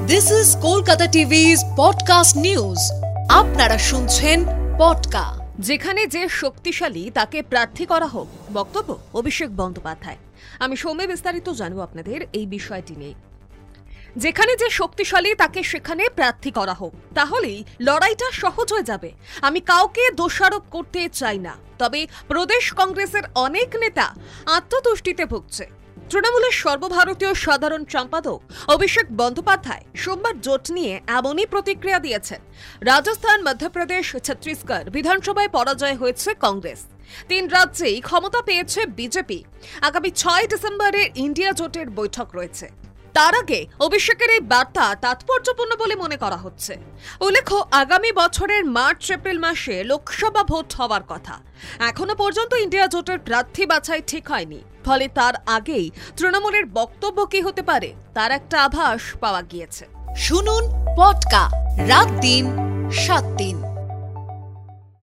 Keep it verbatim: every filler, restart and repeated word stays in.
This is Kolkata TV's podcast news. আপনারা শুনছেন পডকা। যেখানে যে শক্তিশালী তাকে প্রার্থী করা হোক, বক্তব্য অভিষেক বন্দ্যোপাধ্যায়। আমি সৌম্য বিস্তারিত জানবো আপনাদের এই বিষয়টি নিয়ে। যেখানে যে শক্তিশালী তাকে সেখানে প্রার্থী করা হোক, তাহলেই লড়াইটা সহজ হয়ে যাবে। আমি কাউকে দোষারোপ করতে চাই না, তবে প্রদেশ কংগ্রেসের অনেক নেতা আত্মতুষ্টিতে ভুগছে। তৃণমূলের সর্বভারতীয় সাধারণ সম্পাদক অভিষেক বন্দ্যোপাধ্যায় সোমবার জোট নিয়ে এমনই প্রতিক্রিয়া দিয়েছেন। রাজস্থান, মধ্যপ্রদেশ, ছত্তিশগড় বিধানসভায় পরাজয় হয়েছে কংগ্রেস। তিন রাজ্যেই ক্ষমতা পেয়েছে বিজেপি। আগামী ছয় ডিসেম্বরে ইন্ডিয়া জোটের বৈঠক রয়েছে। তার আগে অভিষেকের এই বার্তা তাৎপর্যপূর্ণ বলে মনে করা হচ্ছে। উল্লেখ্য, আগামী বছরের মার্চ এপ্রিল মাসে লোকসভা ভোট হওয়ার কথা। এখনো পর্যন্ত ইন্ডিয়া জোটের প্রার্থী বাছাই ঠিক হয়নি, ফলে তার আগেই তৃণমূলের বক্তব্য কি হতে পারে তার একটা আভাস পাওয়া গিয়েছে। শুনুন পডকা, রাত দিন সাত দিন।